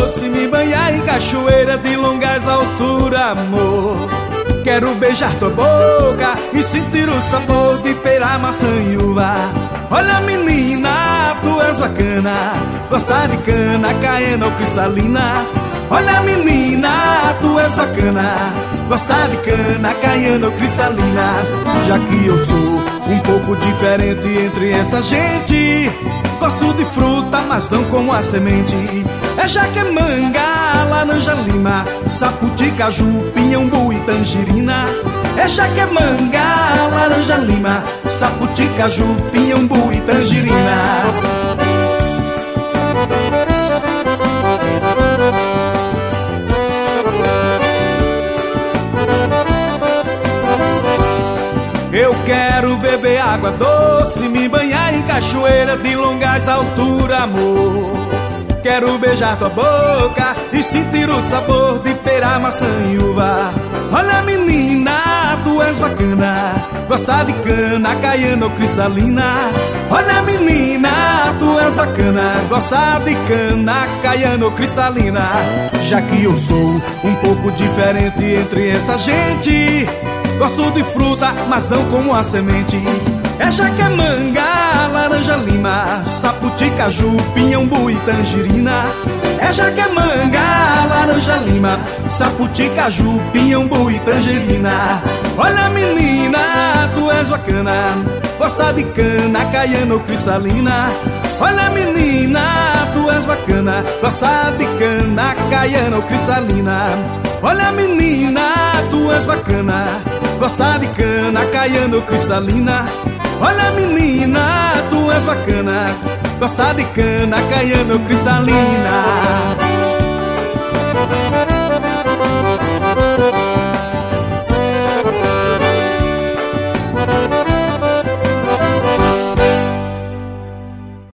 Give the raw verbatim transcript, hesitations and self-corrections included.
doce, me banhar em cachoeira de longas alturas, amor. Quero beijar tua boca e sentir o sabor de pera, maçã e uva. Olha menina, tu és bacana, gosta de cana, caiena ou cristalina. Olha menina, tu és bacana, gosta de cana, caiena ou cristalina. Já que eu sou um pouco diferente entre essa gente, gosto de fruta, mas não como a semente. É jaquemanga, laranja, lima, saputi, caju, pinhambu e tangerina. É jaquemanga, laranja, lima, saputi, caju, pinhambu e tangerina. Eu quero beber água doce, me banhar em cachoeira de longas alturas, amor. Quero beijar tua boca e sentir o sabor de pera, maçã e uva. Olha menina, tu és bacana, gosta de cana, caiena ou cristalina. Olha menina, tu és bacana, gosta de cana, caiena ou cristalina. Já que eu sou um pouco diferente entre essa gente, gosto de fruta, mas não como a semente. É jaquemanga, laranja, lima, saputi, caju, pinhambu e tangerina. É jaquemanga, laranja, lima, saputi, caju, pinhambu e tangerina. Olha menina, tu és bacana, gosta de cana, caiena ou cristalina. Olha menina, tu és bacana, gosta de cana, caiena ou cristalina. Olha menina, tu és bacana, gosta de cana, caiena ou cristalina. Olha menina, tu és bacana, gosta de cana, caiena ou cristalina.